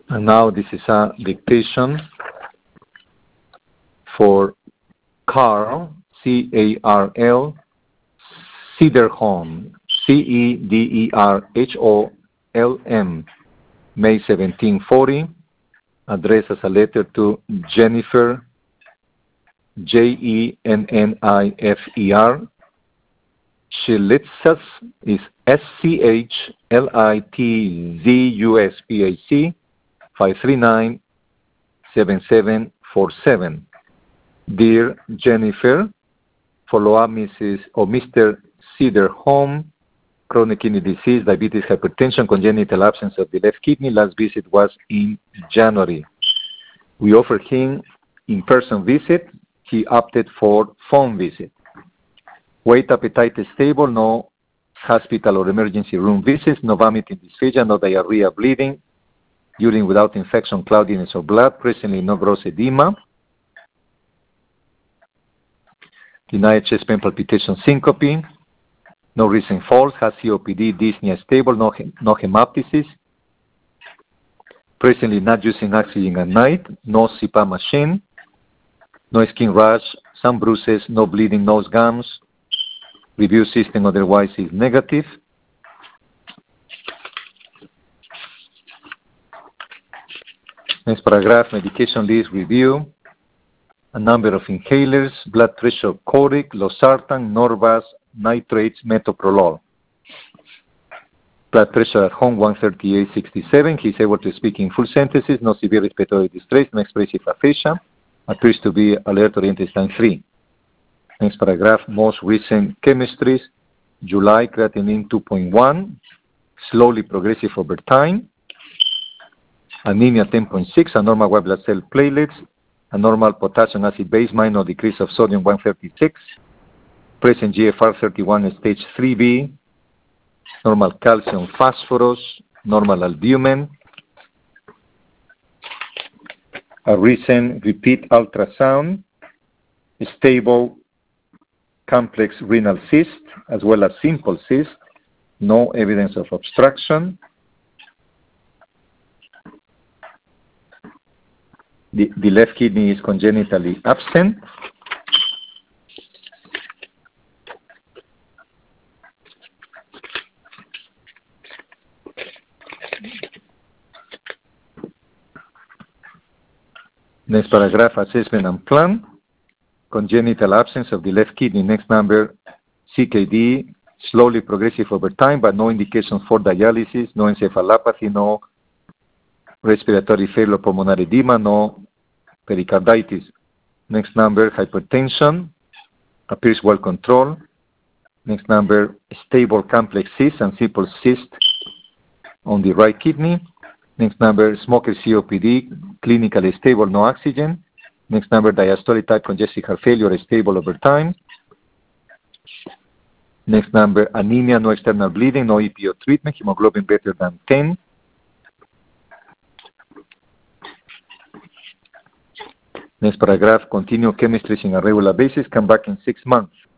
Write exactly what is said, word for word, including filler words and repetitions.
And now this is a dictation for Carl, C A R L, Cederholm, C E D E R H O L M, May seventeen forty, addressed as a letter to Jennifer, J E N N I F E R. Schlitzas is S C H L I T Z U S P A C, five three nine, seven seven four seven. Dear Jennifer, follow up Missus or Mister Cederholm, chronic kidney disease, diabetes, hypertension, congenital absence of the left kidney. Last visit was in January. We offered him in-person visit. He opted for phone visit. Weight, appetite is stable, no hospital or emergency room visits, no vomiting, dysphagia, no diarrhea, bleeding, urine without infection, cloudiness or blood, presently no gross edema. Denied chest pain, palpitation, syncope, no recent falls, has C O P D, dyspnea stable, no, no hemoptysis. Presently not using oxygen at night, no C PAP machine, no skin rash, some bruises, no bleeding, nose gums. Review system otherwise is negative. Next paragraph, medication list review. A number of inhalers, blood pressure, Coric, losartan, Norvas, nitrates, metoprolol. Blood pressure at home one thirty-eight sixty-seven. He's able to speak in full sentences, no severe respiratory distress, no expressive aphasia. Appears to be alert oriented time three. Next paragraph, most recent chemistries. July, creatinine two point one, slowly progressive over time. Anemia ten point six, abnormal white blood cell platelets, a normal potassium acid base, minor decrease of sodium one thirty-six, present G F R thirty-one stage three B, normal calcium phosphorus, normal albumin, a recent repeat ultrasound, stable complex renal cyst, as well as simple cyst, no evidence of obstruction. The, the left kidney is congenitally absent. Next paragraph, assessment and plan. Congenital absence of the left kidney. Next number, C K D, slowly progressive over time, but no indication for dialysis, no encephalopathy, no respiratory failure, pulmonary edema, no pericarditis. Next number, hypertension, appears well controlled. Next number, stable complex cyst and simple cyst on the right kidney. Next number, smoker C O P D, clinically stable, no oxygen. Next number, diastolic type congestive heart failure, stable over time. Next number, anemia, no external bleeding, no E P O treatment, hemoglobin better than ten. Next paragraph, continue chemistries on a regular basis, come back in six months.